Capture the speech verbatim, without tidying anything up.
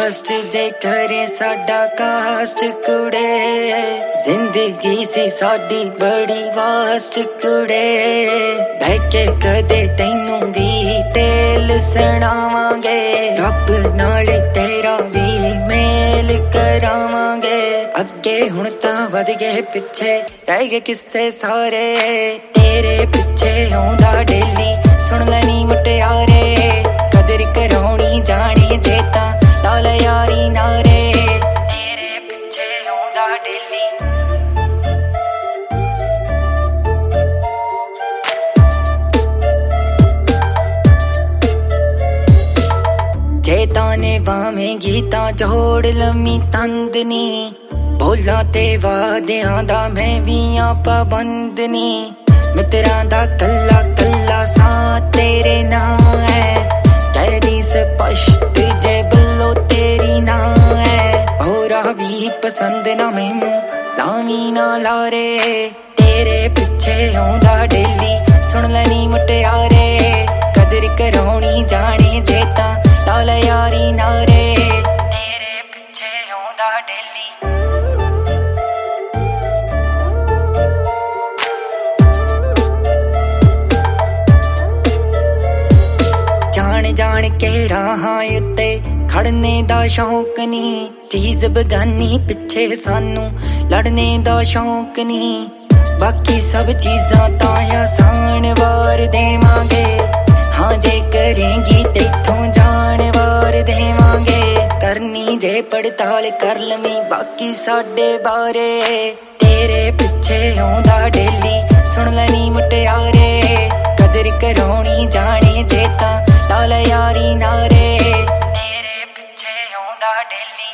Last जे करे साडा cast कुड़े, जिंदगी सी साडी बड़ी वास्ट कुड़े। बह के कदे तैनू भी टेल सुणावांगे, रब नाल तेरा भी मेल करावांगे। अगे हुण तां वध गए पिछे रह गए किस्से सारे, तेरे पिछे आउंदा डेली सुन लैनी मुटियारे। कदर कराउणी जाने जे तां ला लै यारी नारे, तेरे पिछे आउंदा डेली। जे ताने बावेंगी तां जोड़ लम्मी तंदनी, बोलां ते वादियां दा मैं भी आ पाबंदनी। मित्रां दा कल्ला कल्ला सा तेरे नां है, तेरी स्पष्ट जे बल्लो तेरी ना है। होरा भी पसंद ना मैनू लावी ना लारे, तेरे पिछे आउंदा डेली सुन लैनी मुटियारे। कदर कराउणी जाने जे तां ला लै यारी नारे, तेरे पिछे आउंदा डेली। जान जान के राहां उत्ते खड़ने दा शौक नी, चीज बगानी पिछे सानू लड़ने दा शौक नी। बाकी सब चीजां तां आसान वार देवांगे, हाँ जे करेंगी तेथों जान वार देवांगे। करनी जे पड़ताल कर लवीं बाकी साडे बारे, तेरे पिछे आउंदा डेली सुन लैनी मुटियारे। कदर कराउणी जाने जे तां ला लै यारी नारे, तेरे पिछे आउंदा डेली।